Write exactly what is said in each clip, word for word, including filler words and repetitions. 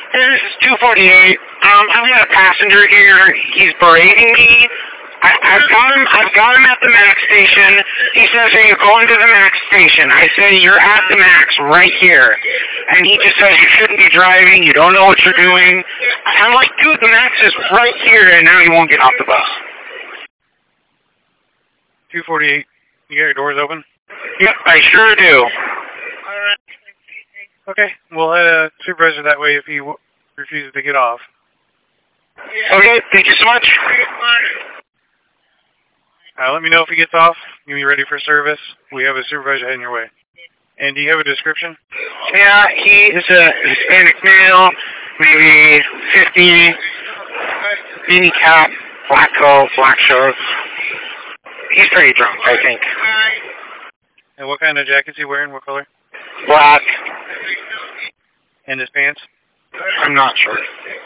Hey, this is two forty-eight. Um, I've got a passenger here. He's berating me. I, I've got him. I've got him at the max station. He says, "Hey, you're going to the max station." I say, "You're at the max right here," and he just says, "You shouldn't be driving. You don't know what you're doing." I'm like, "Dude, the max is right here," and now he won't get off the bus. two forty-eight. You got your doors open? Yep, I sure do. Okay, we'll let a supervisor that way if he w- refuses to get off. Okay, thank you so much. Uh, let me know if he gets off. You be ready for service. We have a supervisor heading your way. And do you have a description? Yeah, he is a Hispanic male, maybe fifty, beanie cap, black coat, black shorts. He's pretty drunk, I think. And what kind of jacket is he wearing? What color? Black. And his pants? I'm not sure.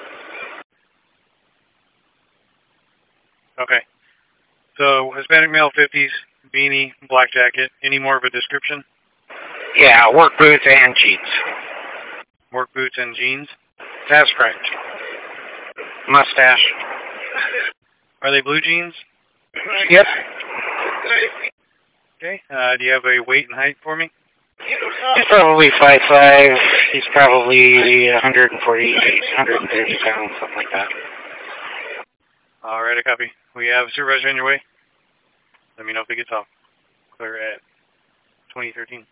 Okay. So, Hispanic male, fifties, beanie, black jacket. Any more of a description? Yeah, work boots and jeans. Work boots and jeans? That's correct. Mustache. Are they blue jeans? Yep. Okay. Uh, do you have a weight and height for me? He's probably five foot five. He's probably one forty, one thirty pounds, something like that. All right, a copy. We have a supervisor on your way. Let me know if he gets off. Clear at twenty thirteen.